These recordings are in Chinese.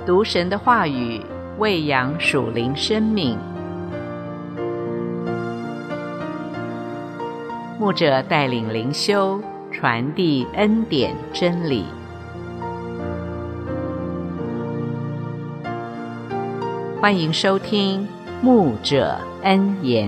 读神的话语，喂养属灵生命。牧者带领灵修，传递恩典真理。欢迎收听牧者恩言。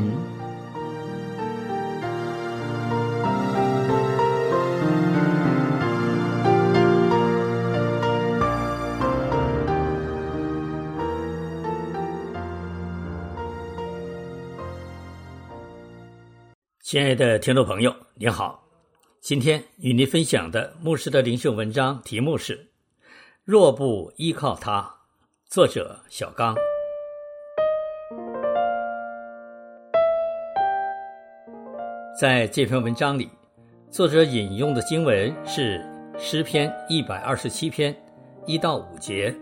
亲爱的听众朋友，您好，今天与您分享的牧师的灵修文章题目是若不依靠他，作者小刚。在这篇文章里，作者引用的经文是诗篇127篇1到5节。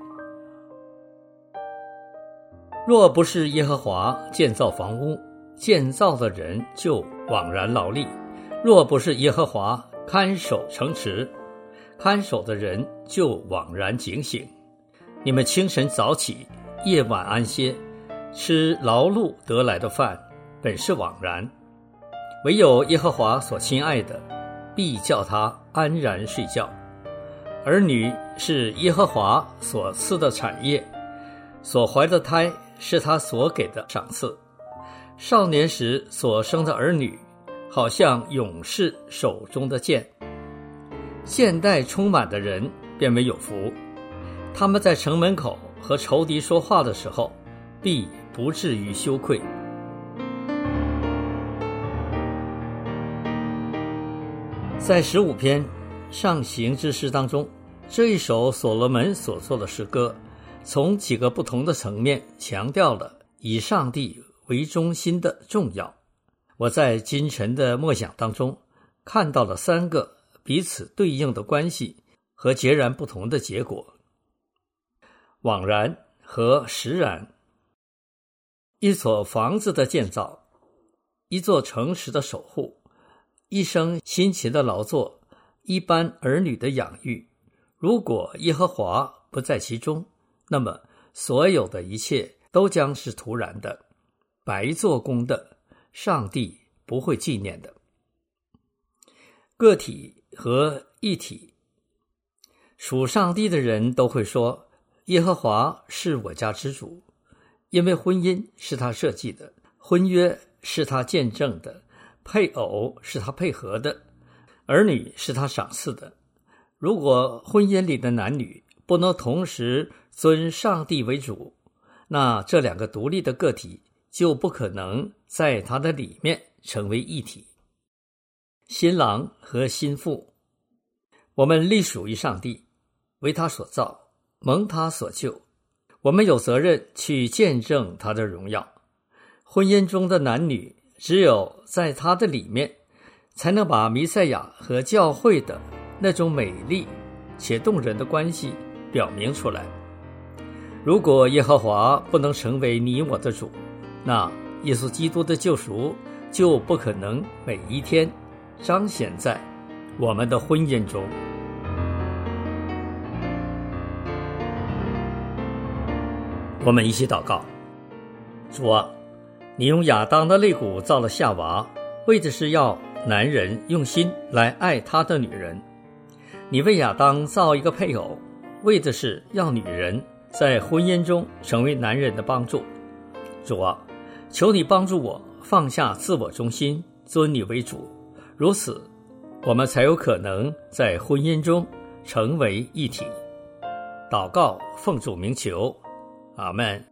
若不是耶和华建造房屋，建造的人就枉然劳力；若不是耶和华看守城池，看守的人就枉然警醒。你们清晨早起，夜晚安歇，吃劳碌得来的饭，本是枉然。唯有耶和华所亲爱的，必叫他安然睡觉。儿女是耶和华所赐的产业，所怀的胎是他所给的赏赐。少年时所生的儿女，好像勇士手中的剑。现代充满的人便为有福，他们在城门口和仇敌说话的时候，必不至于羞愧。在15篇上行之诗当中，这一首所罗门所作的诗歌，从几个不同的层面强调了以上帝为中心的重要。我在今晨的默想当中看到了3个彼此对应的关系和截然不同的结果：枉然和实然。一所房子的建造，一座城池的守护，一生辛勤的劳作，一般儿女的养育，如果耶和华不在其中，那么所有的一切都将是徒然的，白做工的，上帝不会纪念的。个体和一体，属上帝的人都会说，耶和华是我家之主，因为婚姻是他设计的，婚约是他见证的，配偶是他配合的，儿女是他赏赐的。如果婚姻里的男女不能同时尊上帝为主，那这2个独立的个体就不可能在他的里面成为一体。新郎和新妇，我们隶属于上帝，为他所造，蒙他所救，我们有责任去见证他的荣耀。婚姻中的男女只有在他的里面，才能把弥赛亚和教会的那种美丽且动人的关系表明出来。如果耶和华不能成为你我的主，那耶稣基督的救赎就不可能每一天彰显在我们的婚姻中。我们一起祷告。主啊，你用亚当的肋骨造了夏娃，为的是要男人用心来爱他的女人。你为亚当造一个配偶，为的是要女人在婚姻中成为男人的帮助。主啊，求你帮助我放下自我中心，尊你为主，如此我们才有可能在婚姻中成为一体。祷告奉主名求，阿们。